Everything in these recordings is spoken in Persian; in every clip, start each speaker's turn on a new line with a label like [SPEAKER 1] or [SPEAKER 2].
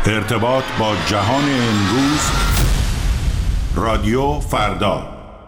[SPEAKER 1] ارتباط با جهان امروز. رادیو فردا.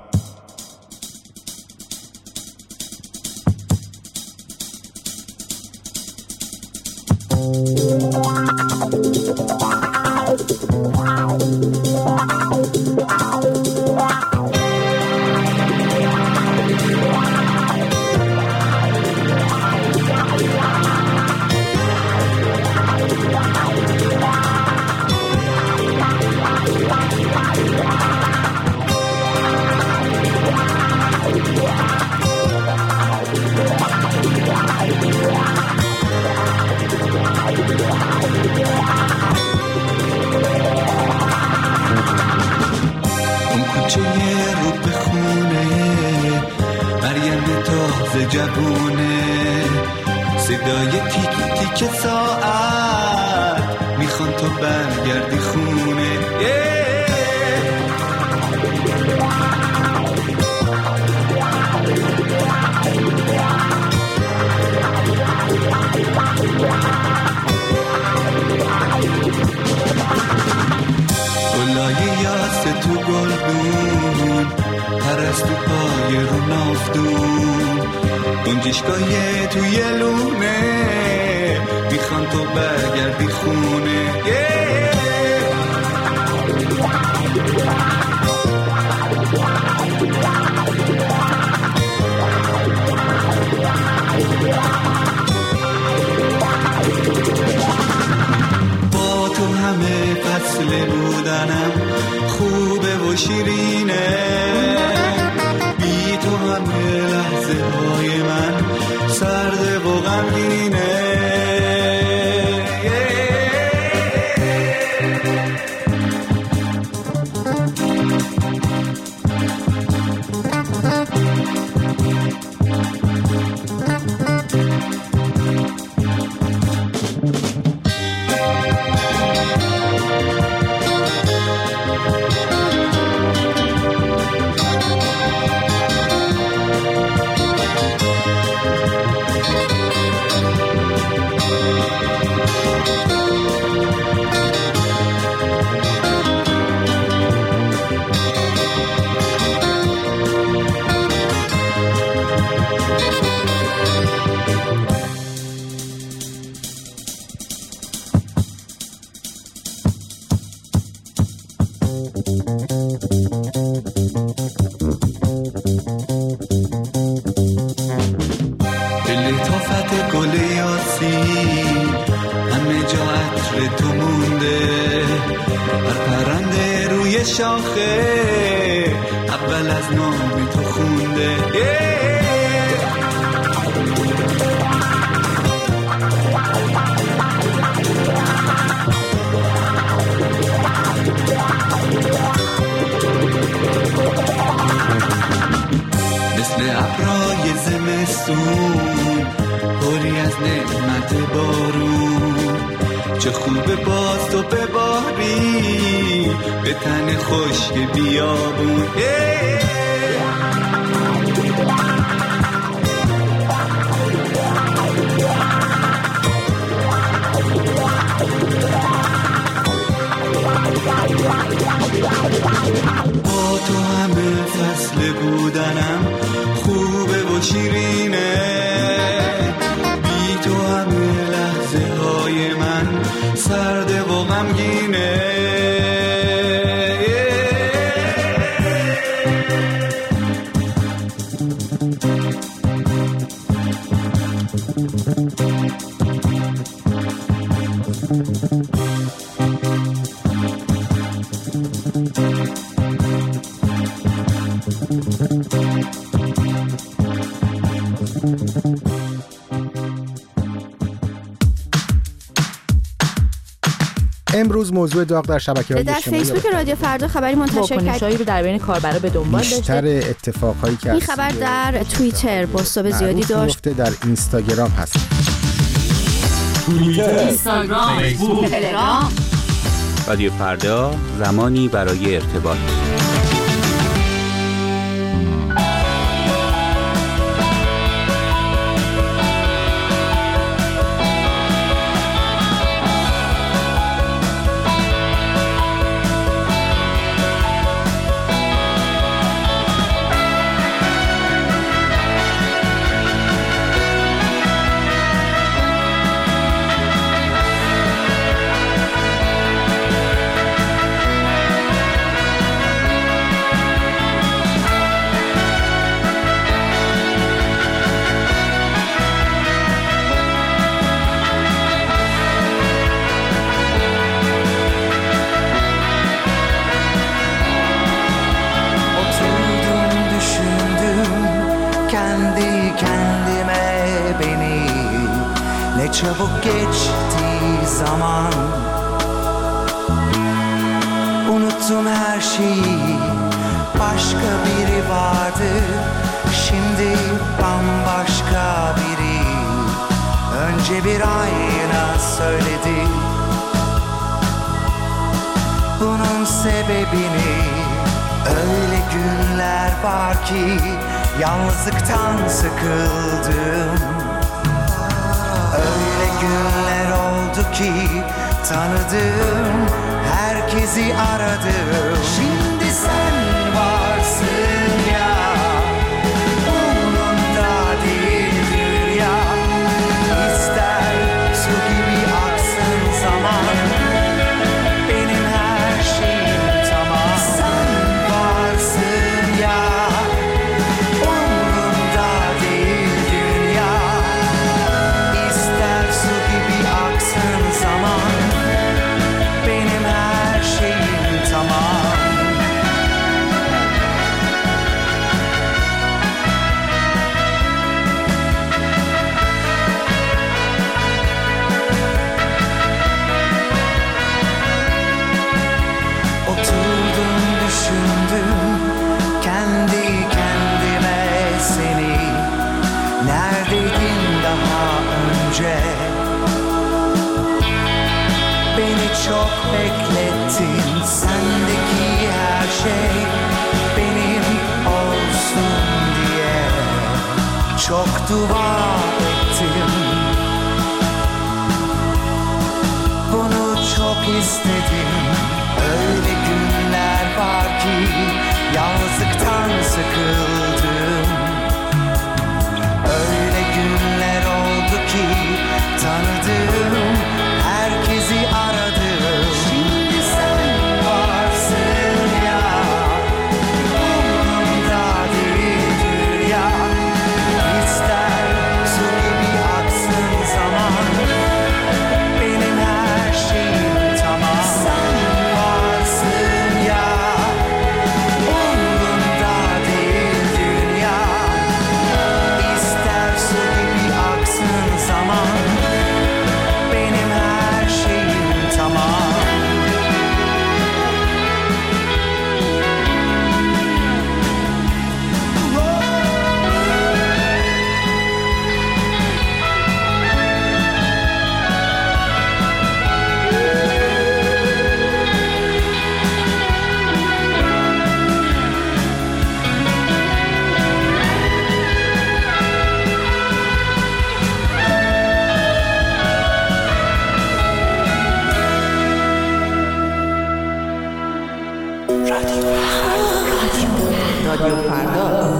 [SPEAKER 2] جوونه صدای تیک تیک ساعت میخوان تو برگردی خونه. گلای یاس تو گلدون، پرستو پای رو نافتون، گنجشگاه توی لونه میخوان تو برگردی خونه. با تو همه فصل بودنم خوبه و شیرینه، بی تو همه لحظه های من سرده و غمگینه. شاخه اول از نام تو خونده. مثل ابرای زمستون پری از نعمت بارون، چه خوبه باز تو بباری به تن خشک بیابون. با تو همه فصل بودنم خوبه و شیرینه، بی تو همه لحظه های من سرده و غمگینه.
[SPEAKER 3] امروز موضوع داغ در شبکه‌های اجتماعی
[SPEAKER 4] در فیسبوک رادیو فردا خبری منتشر کرد
[SPEAKER 5] رو در بین کاربرا به دنبال داشته.
[SPEAKER 3] بیشتر اتفاقایی که
[SPEAKER 4] این خبر در توییتر بازتاب زیادی داشت،
[SPEAKER 3] در اینستاگرام هست.
[SPEAKER 6] توییتر، اینستاگرام، فیسبوک، تلگرام.
[SPEAKER 7] رادیو فردا، زمانی برای ارتباط.
[SPEAKER 2] çabuk geçti zaman. Unuttum her şeyi, başka biri vardı. Şimdi bambaşka biri. Önce bir ayna söyledi bunun sebebini. Öyle günler var ki yalnızlıktan sıkıldım. Öyle günler oldu ki tanıdım, herkesi aradım. Şimdi sen varsın ya, umurumda değil dünya. İster su gibi aksın zaman, benim her şeyim tamam. Sen varsın ya, umurumda değil dünya. İster su gibi aksın zaman, benim her şeyim tamam. Oturdum düşündüm kendi kendime seni. Neredeydin daha önce? Beni çok beklettin, sendeki her şey benim olsun diye. Çok dua ettim, bunu çok istedim. Öyle günler var ki yalnızlıktan sıkıldım. Öyle günler oldu ki tanıdım, herkesi aradım. Şimdi sen varsın ya, umurumda değil dünya. İster su gibi aksın zaman, benim her şeyim tamam. Sen varsın ya, umurumda değil dünya. İster su gibi aksın zaman, benim her şeyim tamam.
[SPEAKER 5] رادیو فردا.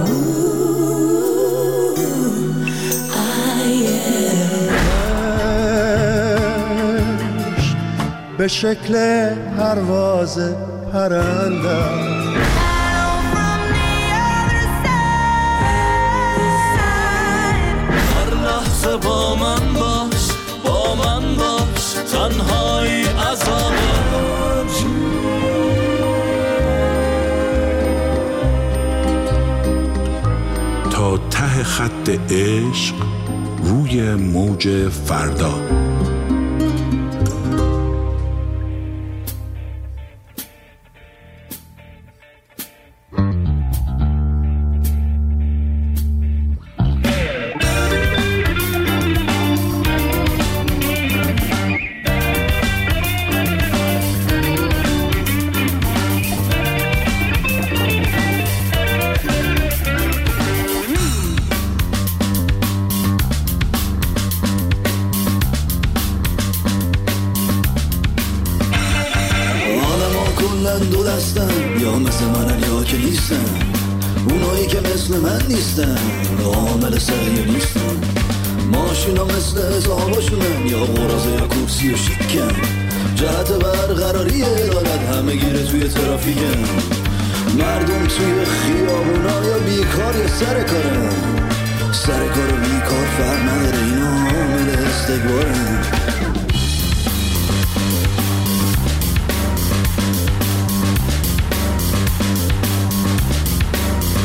[SPEAKER 8] به شکل پرواز پرنده
[SPEAKER 2] هر لحظه با من باش تنهایی عذابه.
[SPEAKER 1] تا ته خط عشق روی موج فردا.
[SPEAKER 9] دو دستن یا مثل منن یا که نیستن، اونایی که مثل من نیستن عامل سریع نیستن. ماشینا مثل حساباشونن یا قرازه یا کورسی و شیکن، جهت برقراری عدالت همه گیره توی ترافیکن. مردم توی خیابونا یا بیکار یا سر کارن، سر کار و بیکار فرق نداره، اینا عامل استکبارن.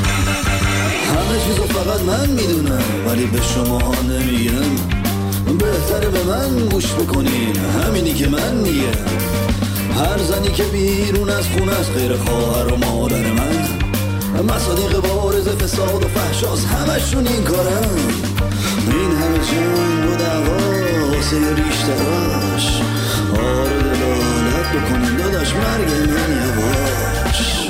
[SPEAKER 9] همه چیزو فقط من میدونم ولی به شما ها نمیگم. به بهتره به من گوش بکنین، همینی که من میگم. هر زنی که بیرون از خونه از غیر خواهر و مادر من، مصادیق بارز فساد و فحشاست، همشون این کارن. این همه جنگ و دعوا واسه ریشتراش، آره دلالت بکنین داداش مرگ من یواش.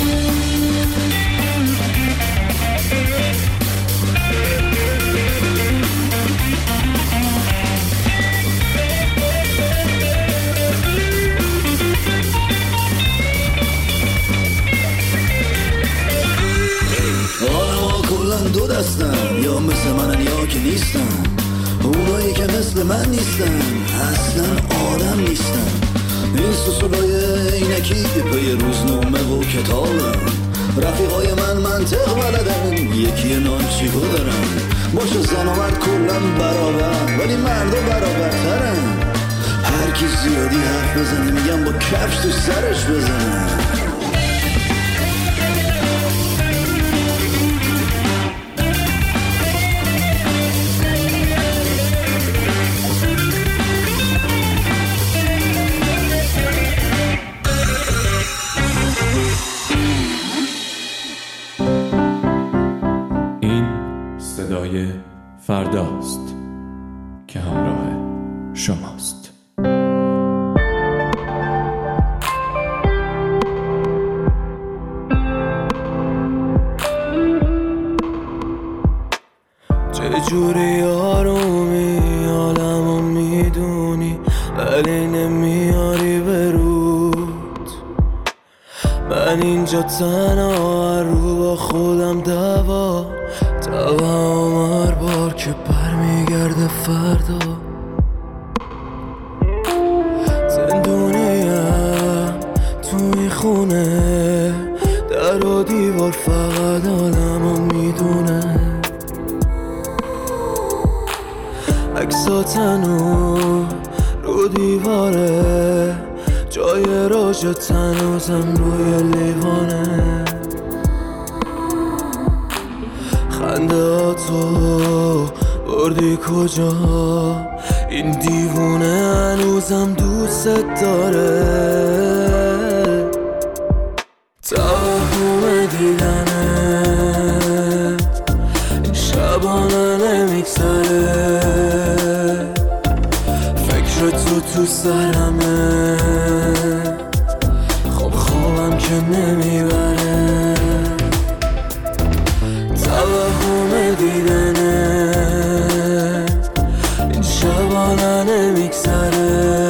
[SPEAKER 9] دو دستن، یا مثل منن یا که نیستن. اونایی که مثل من نیستن اصلا آدم نیستن. این سوسولای اینکی پی روزنامه و کتابن. رفیقای من منطق بلدن، یکی نانچیکو دارن. باشه زن و مرد کلن برابر، ولی مردا برابرترن. هر کی زیادی حرف بزنه میگم با کفش تو سرش بزنه.
[SPEAKER 10] فرداست که همراه شماست.
[SPEAKER 11] چجوری آرومی عالمو میدونی ولی نمیاری برود. من اینجا تنها رو با خودم دوا هر بار که برمیگرده فردا. زندونیم توی خونه، در و دیوار فقط آدمو میدونه. عکساتنو رو دیواره، جای راجت هنوزم روی لیوانه. خندهاتو بردی کجا؟ این دیوونه هنوزم دوست داره. توهم دیدنه این شبانه نمیگذره. فکر تو سرمه، خب خوابم که نمیبره. توهم دیدنه این شبانه نمیگذره.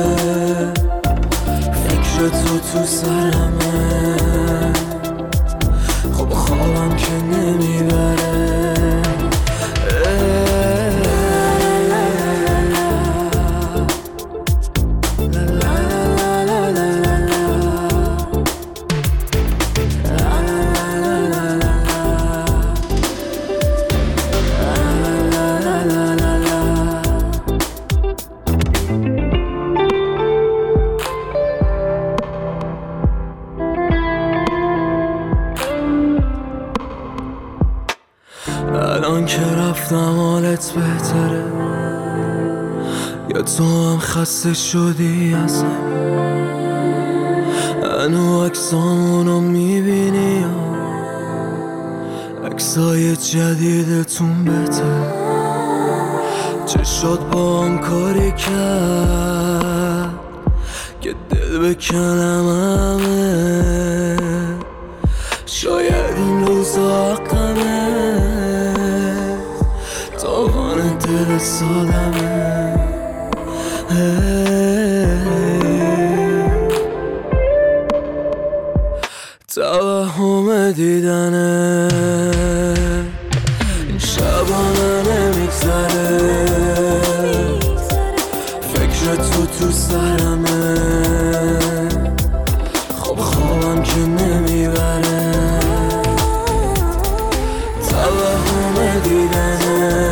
[SPEAKER 11] فکر تو سرمه، خب خوابم که نمیبره. الان که رفتم حالت بهتره، یا تو هم خسته شدی از هنو عکسامونو میبینی یا عکسای جدیدتون بهتر. چشات با هم کاری کرد که دل بکنم همه. شاید این روزا حقمه، تاوان دل سالمه. توهم دیدنه این شبانه نمیگذره. فکر تو سرمه، خب خوابم که نمیبره. توهم دیدنه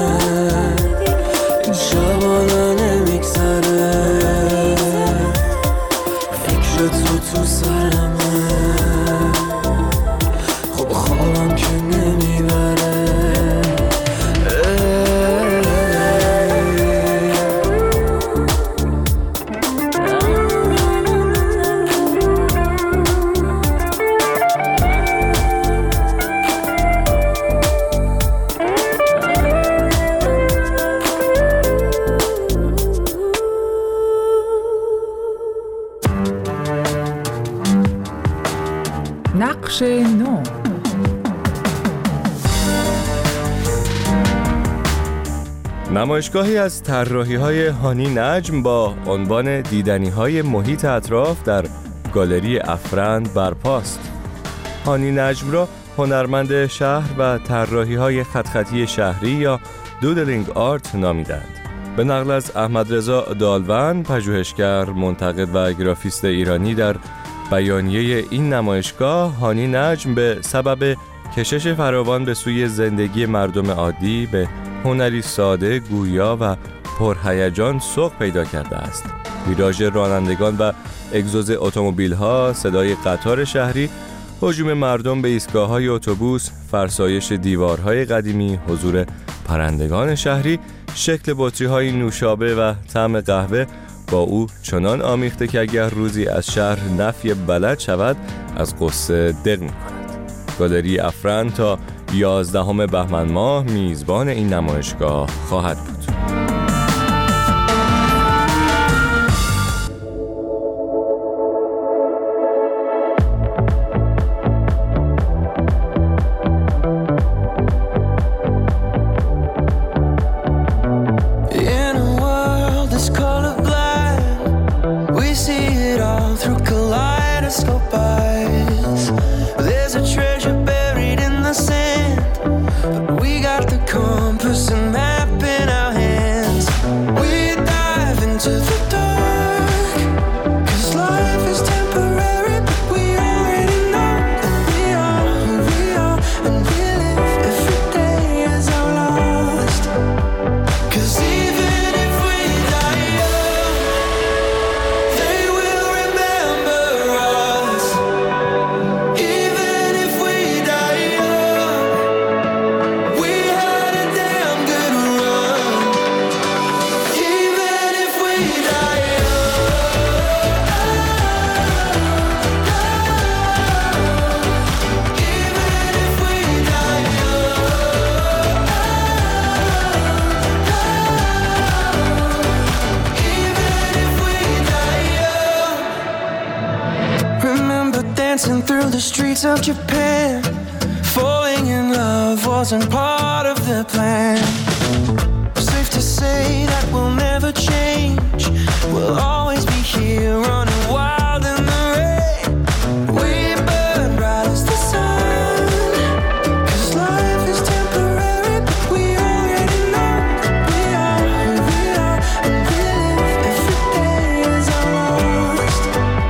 [SPEAKER 11] این شبانه نمیگذره. فکر تو سرمه، خب خوابم که نمیبره.
[SPEAKER 12] نقش نو.
[SPEAKER 13] نمایشگاهی از طراحی‌های هانی نجم با عنوان دیدنی‌های محیط اطراف در گالری افرند برپاست. هانی نجم را هنرمند شهر و طراحی‌های خطی شهری یا دودلینگ آرت نامیدند. به نقل از احمدرضا دالون، پژوهشگر، منتقد و گرافیست ایرانی، در بیانیه این نمایشگاه، هانی نجم به سبب کشش فراوان به سوی زندگی مردم عادی به هنری ساده، گویا و پرهیجان سوق پیدا کرده است. ویراژ رانندگان و اگزوز اتومبیل‌ها، صدای قطار شهری، هجوم مردم به ایستگاه‌های اتوبوس، فرسایش دیوارهای قدیمی، حضور پرندگان شهری، شکل بطری‌های نوشابه و طعم قهوه با او چنان آمیخته که اگر روزی از شهر نفی بلد شود از قصه دق می‌کند. گالری افرند تا 11 بهمن ماه میزبان این نمایشگاه خواهد بود.
[SPEAKER 11] Dancing through the streets of Japan, falling in love wasn't part of the plan. Safe to say that we'll never change. We'll always be here running wild in the rain. We burn bright as the sun, 'cause life is temporary, but we already know that we are who we are, and we live every day as our last.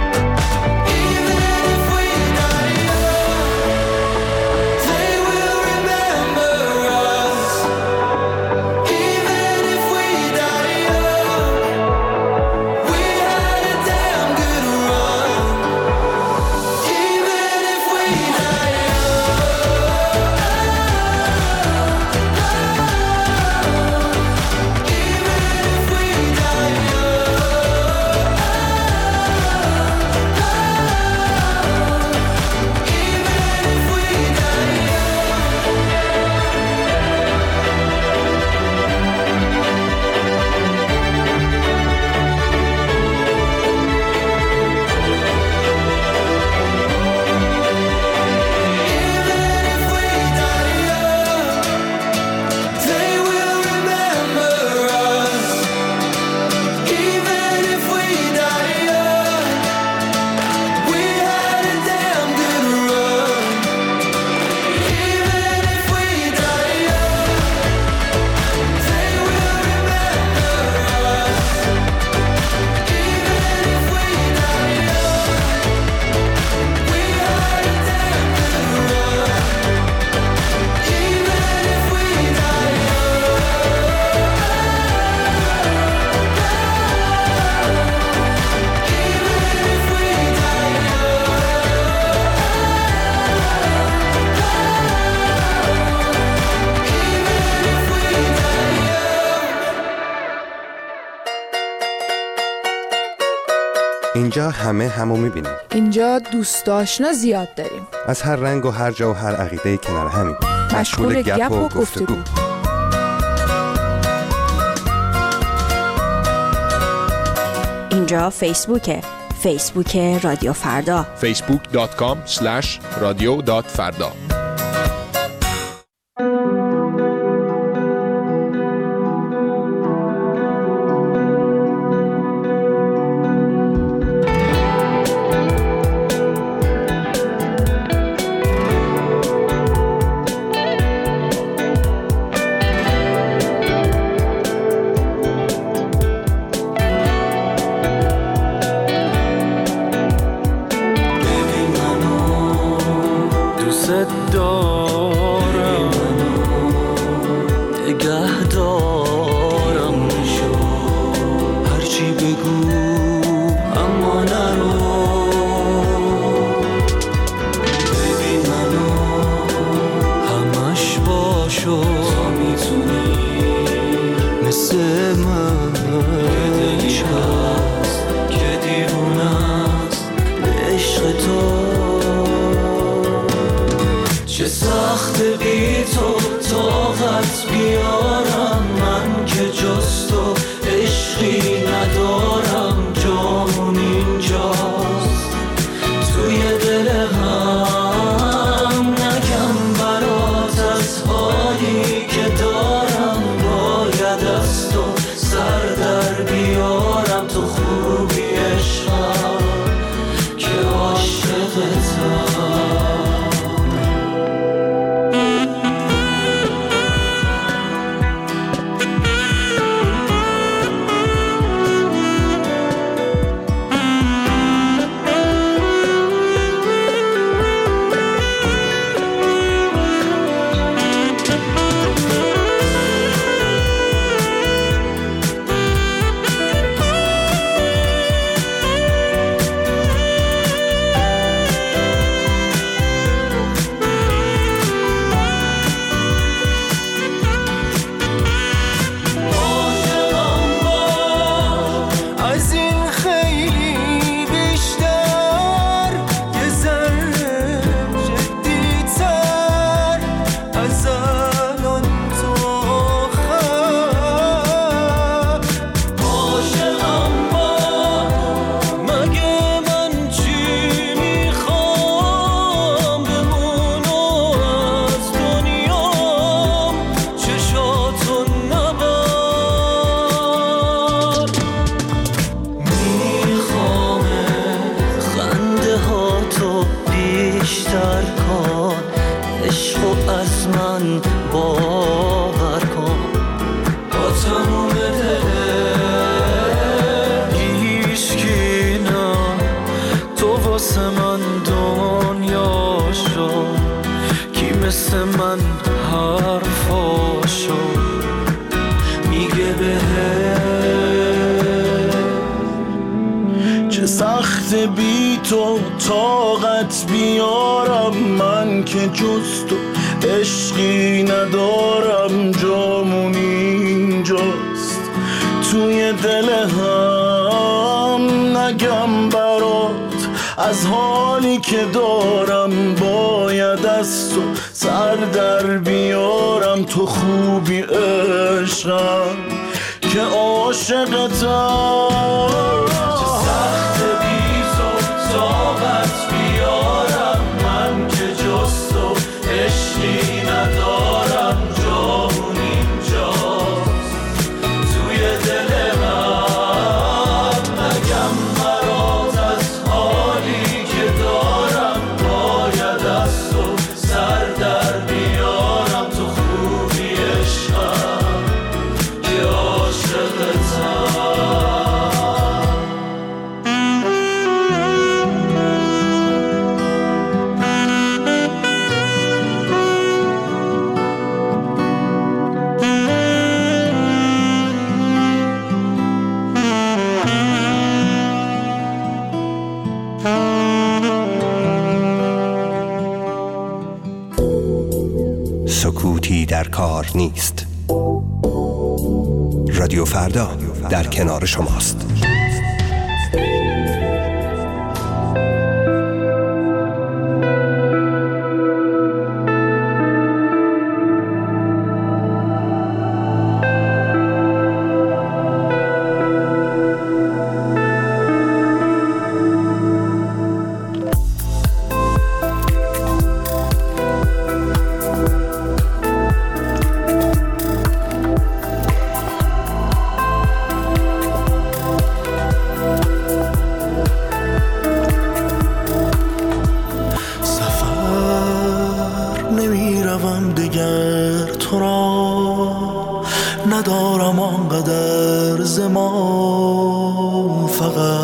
[SPEAKER 14] اینجا همه همو میبینیم.
[SPEAKER 12] اینجا دوست آشنا زیاد داریم.
[SPEAKER 14] از هر رنگ و هر جا و هر عقیده کنار همیم.
[SPEAKER 12] مشغول گپ و گفتگو.
[SPEAKER 4] اینجا فیسبوکه. فیسبوک رادیو فردا
[SPEAKER 15] facebook.com/radio.farda.
[SPEAKER 8] بی تو طاقت بیارم من که جز تو عشقی ندارم جامون اینجاست توی دل هم نگم برات از حالی که دارم باید از تو سر در بیارم تو خوبی عشقم که عاشقتم
[SPEAKER 11] طاقت بیارم من که جز تو عشقی ندارم جامون اینجاست توی دل من نگم برات از حالی که دارم باید از تو سر در بیارم تو خوبی عشقم که عاشقتم
[SPEAKER 14] سکوتی در کار نیست. رادیو فردا در کنار شماست.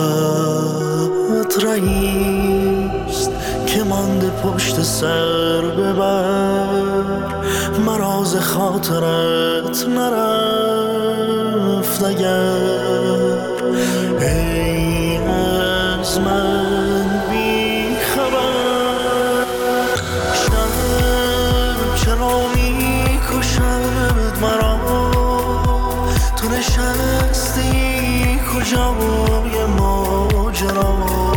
[SPEAKER 8] فقط رئیست که مانده پشت سر ببر، مراز خاطرت نرفت اگر ای از من بی خبر. شب چرا می کشد مرا، تو نشستی کجای ماجرا،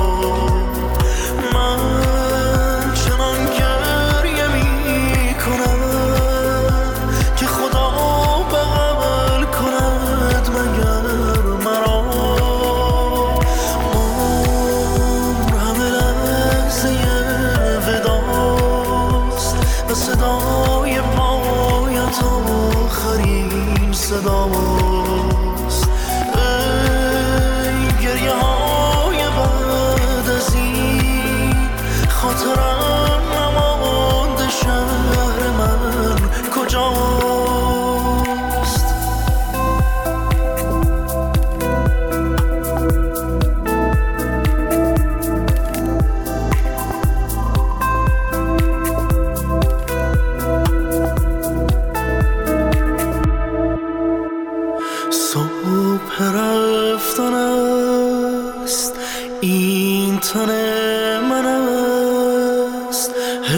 [SPEAKER 8] من چنان گریه می کنم که خدا بغل کند مگر مرا. عمر همه لحظه وداست و صدای پایت آخرین صداست. ای گریه های بعد از این خاطرم نمانده، شهر من کجاست؟ صبح رفتن است این تن من است،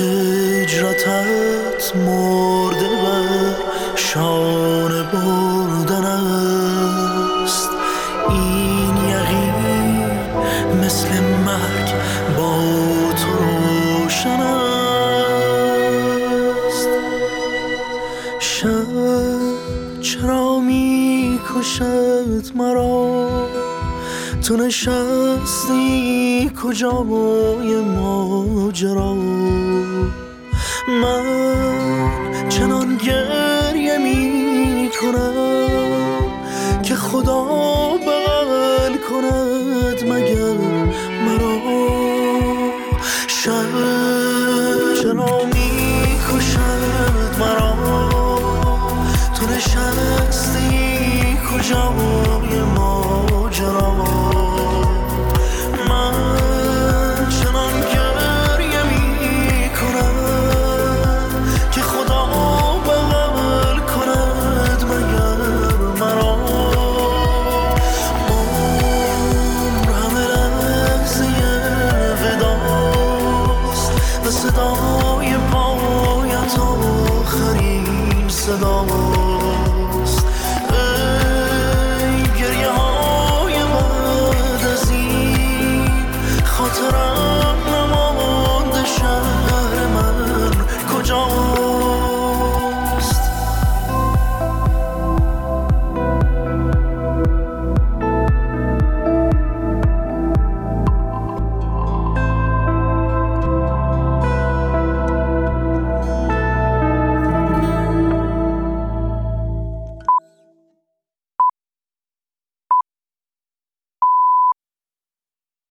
[SPEAKER 8] هجرتت مرده بر شانه بردن است. این یقین مثل مرگ با تو روشن است. شب چرا می کشد مرا، تو نشستی کجای ماجرا، من چنان گریه می کنم که خدا